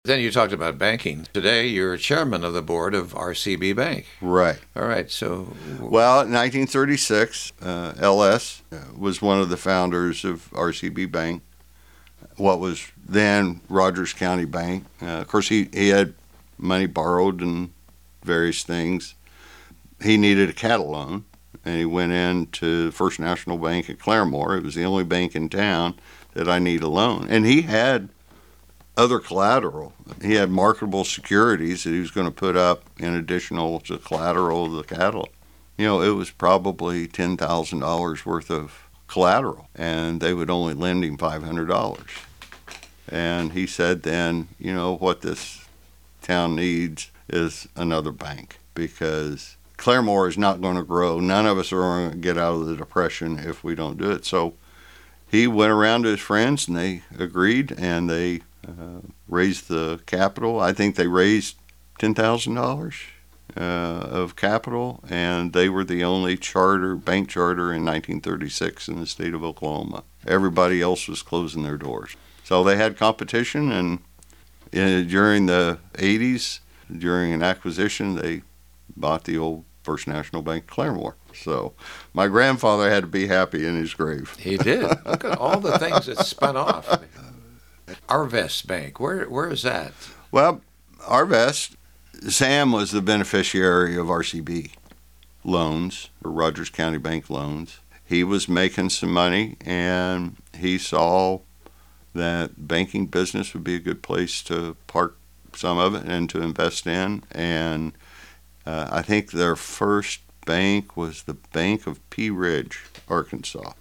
Then you talked about banking. Today, you're chairman of the board of RCB Bank. Right. All right. So, Well, in 1936, LS was one of the founders of RCB Bank, what was then Rogers County Bank. Of course, he had money borrowed and various things. He needed a cattle loan, and he went into First National Bank at Claremore. It was the only bank in town that I need a loan. And he had other collateral. He had marketable securities that he was going to put up in additional to collateral of the cattle. It was probably $10,000 worth of collateral, and they would only lend him $500. And he said then, what this town needs is another bank, because Claremore is not going to grow. None of us are going to get out of the Depression if we don't do it. So he went around to his friends, and they agreed, and they raised the capital. I think they raised $10,000 of capital, and they were the only bank charter in 1936 in the state of Oklahoma. Everybody else was closing their doors. So they had competition, and during the 80s, during an acquisition, they bought the old First National Bank Claremore. So my grandfather had to be happy in his grave. he did. Look at all the things that spun off. Arvest Bank, where is that? Well, Arvest, Sam was the beneficiary of RCB loans, or Rogers County Bank loans. He was making some money, and he saw that banking business would be a good place to park some of it and to invest in. And I think their first bank was the Bank of Pea Ridge, Arkansas.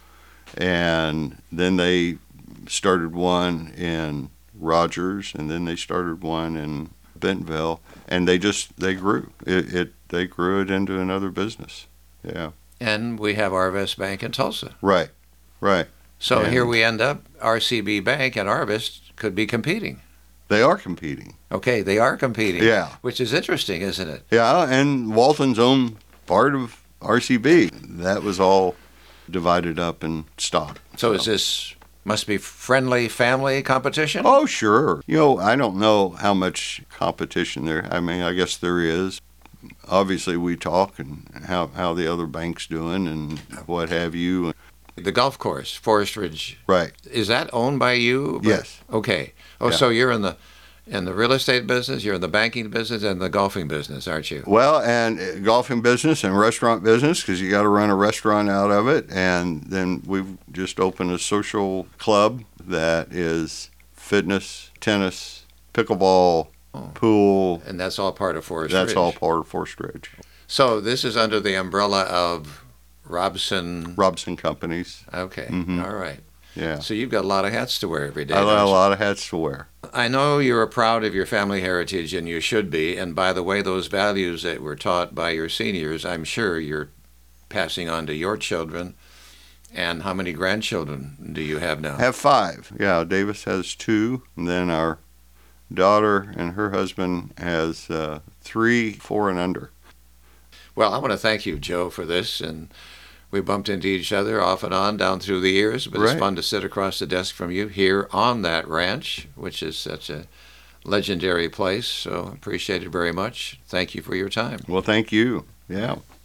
And then they started one in Rogers, and then they started one in Bentonville, and they grew they grew it into another business. Yeah. And we have Arvest Bank in Tulsa. Right. So And here we end up, RCB Bank and Arvest could be competing. they are competing. Okay, they are competing. Yeah. Which is interesting, isn't it? Yeah, and Walton's own part of RCB. That was all divided up and stock. So is this, must be friendly family competition? Oh, sure. I don't know how much competition there. I mean, I guess there is. Obviously, we talk and how the other bank's doing and what have you. The golf course, Forest Ridge. Right. Is that owned by you? Yes. Okay. Oh, Yeah. so you're in the real estate business, you're in the banking business, and the golfing business, aren't you? Well, and golfing business and restaurant business, because you got to run a restaurant out of it. And then we've just opened a social club that is fitness, tennis, pickleball, pool. And that's all part of Forest Ridge. That's all part of Forest Ridge. So this is under the umbrella of Robson. Robson Companies. Okay. Mhm. All right. Yeah. So you've got a lot of hats to wear every day. I got don't a you? lot of hats to wear. I know you're proud of your family heritage, and you should be. And by the way, those values that were taught by your seniors, I'm sure you're passing on to your children. And how many grandchildren do you have now? I have 5. Yeah, Davis has 2, and then our daughter and her husband has 3, 4, and under. Well, I want to thank you, Joe, for this. And we bumped into each other off and on down through the years, but Right. it's fun to sit across the desk from you here on that ranch, which is such a legendary place. So appreciate it very much. Thank you for your time. Well, thank you. Yeah.